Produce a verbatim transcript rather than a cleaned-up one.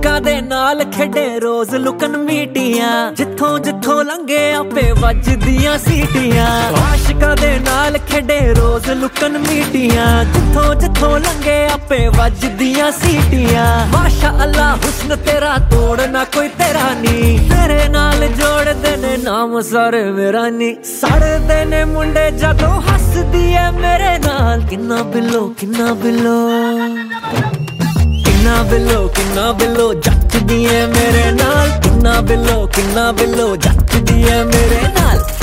ਆਸ਼ਿਕਾਂ ਦੇ ਨਾਲ ਖੇਡੇ ਰੋਜ਼ ਲੁਕਣ ਮੀਟੀਆਂ, ਜਿੱਥੋਂ ਜਿੱਥੋਂ ਲੰਘੇ ਆਪੇ ਵੱਜਦੀਆਂ ਸੀਟੀਆਂ। ਆਸ਼ਿਕਾਂ ਦੇ ਨਾਲ ਖੇਡੇ ਰੋਜ਼ ਲੁਕਣ ਮੀਟੀਆਂ, ਜਿੱਥੋਂ ਜਿੱਥੋਂ ਲੰਘੇ ਆਪੇ ਵੱਜਦੀਆਂ ਸੀਟੀਆਂ। ਮਾਸ਼ਾ ਅੱਲਾ ਹੁਸਨ ਤੇਰਾ ਤੋੜ ਨਾ ਕੋਈ ਤੇਰਾ ਨੀ, ਤੇਰੇ ਨਾਲ ਜੋੜਦੇ ਨੇ ਨਾਮ ਸਾਰੇ ਮੇਰਾ ਨੀ। ਸੜਦੇ ਨੇ ਮੁੰਡੇ ਜਦੋਂ ਹੱਸਦੀ ਏ ਮੇਰੇ ਨਾਲ, ਕਿੰਨਾ ਬਿੱਲੋ ਕਿੰਨਾ ਬਿੱਲੋ ਕਿੰਨਾ ਬਿੱਲੋ ਕਿੰਨਾ ਬਿੱਲੋ ਜੱਚਦੀ ਏ ਮੇਰੇ ਨਾਲ, ਕਿੰਨਾ ਬਿੱਲੋ ਕਿੰਨਾ ਬਿੱਲੋ ਜੱਚਦੀ ਏ ਮੇਰੇ ਨਾਲ।